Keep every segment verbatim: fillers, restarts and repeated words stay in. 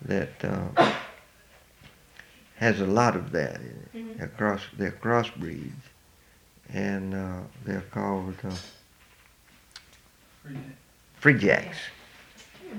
that uh, has a lot of that in it. Mm-hmm. They're, cross, they're crossbreeds, and uh, they're called uh, Free Jacks. Hmm.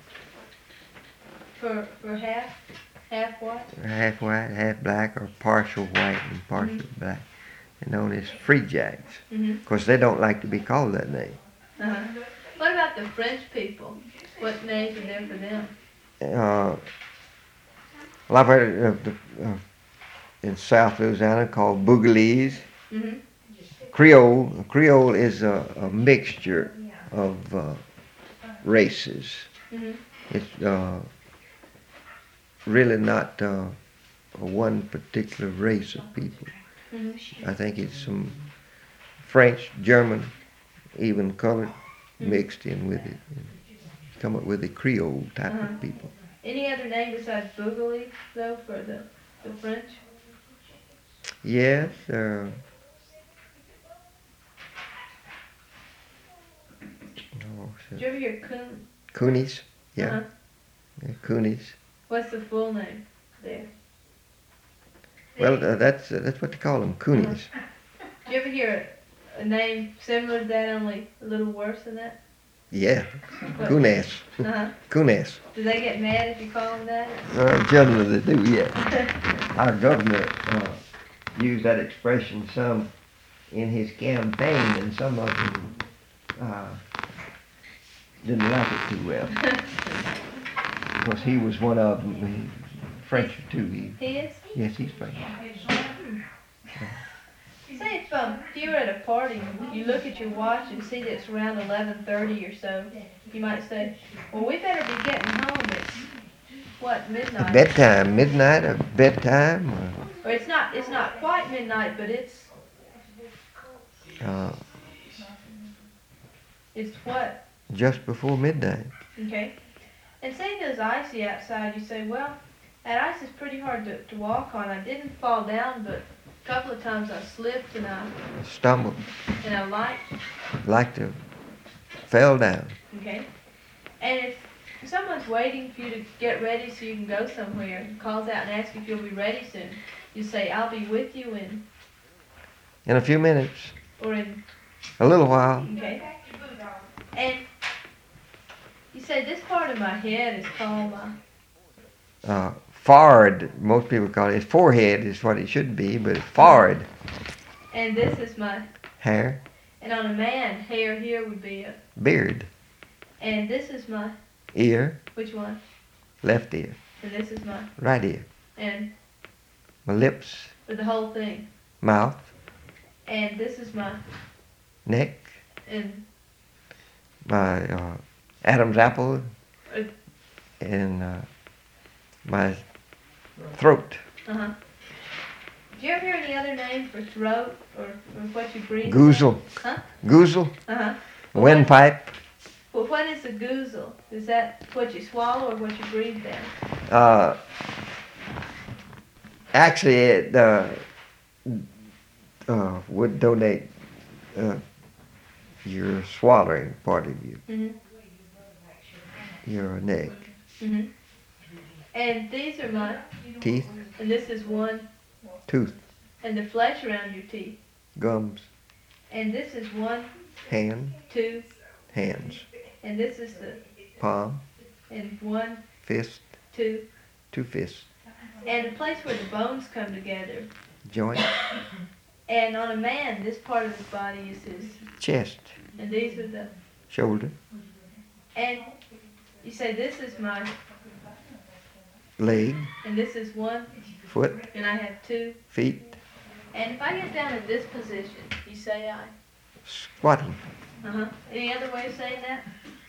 For for half half what? Half white, half black, or partial white and partial Mm-hmm. black. They're known as Free Jacks. Mm-hmm. Of course, they don't like to be called that name. Uh-huh. What about the French people? What names are there for them? Uh, well, I've heard of the, uh, in South Louisiana called Bougalese. Mm-hmm. Creole. Creole is a, a mixture of uh, races. Mm-hmm. It's uh, really not uh, one particular race of people. Mm-hmm. I think it's some French, German, even colored Mm-hmm. mixed in with it. And come up with a Creole type Uh-huh. of people. Any other name besides Bougalie, though, for the, the French? Yes. Uh, oh, Did you ever hear Coon? Coonies. Yeah. Uh-huh. Yeah, Coonies. What's the full name there? Well, uh, that's uh, that's what they call them, Coonies. Did you ever hear a, a name similar to that, only a little worse than that? Yeah. What? Coonass. Uh-huh. Coonass. Do they get mad if you call them that? Uh, generally they do, yeah. Our governor uh, used that expression some in his campaign, and some of them uh, didn't like it too well. Because he was one of them. He, French too. He, He is? yes, he's French. Say if, um, if you were at a party, you look at your watch and see that it's around eleven thirty or so, you might say, well, we better be getting home at, what, midnight? Bedtime, midnight or bedtime. Or, Or it's not, it's not quite midnight, but it's, uh, it's what? just before midnight. Okay. And say it goes icy outside, you say, well, that ice is pretty hard to, to walk on. I didn't fall down, but a couple of times I slipped and I, Stumbled, and I liked. like to, fell down. Okay. And if someone's waiting for you to get ready so you can go somewhere, and calls out and asks if you'll be ready soon, you say, I'll be with you in, In a few minutes, or in, a little while. okay. And you say, this part of my head is called my, Uh, forehead, most people call it. Forehead is what it should be, but it's forehead. and this is my, Hair, and on a man, hair here would be a, beard, and this is my, ear, which one? left ear, And this is my, right ear, and my lips, for the whole thing. mouth, And this is my, neck, and, my uh, Adam's apple, uh, and uh, my throat. uh-huh. Do you ever hear any other name for throat, or, or what you breathe? Goozle, Huh? goozle, Uh-huh. windpipe. Well, what is a goozle? Is that what you swallow or what you breathe down? Uh, actually, it uh, uh, would donate uh, your swallowing part of you, Mm-hmm. your neck, Mm-hmm. And these are my, teeth, and this is one, tooth, and the flesh around your teeth. gums, And this is one, hand, two, hands, and this is the, palm, and one, fist, two, two fists, and the place where the bones come together. joint, And on a man, this part of his body is his, chest, and these are the, shoulder, and you say this is my, leg, and this is one, foot, and I have two. feet, And if I get down in this position, you say I. squatting. Uh-huh. Any other way of saying that?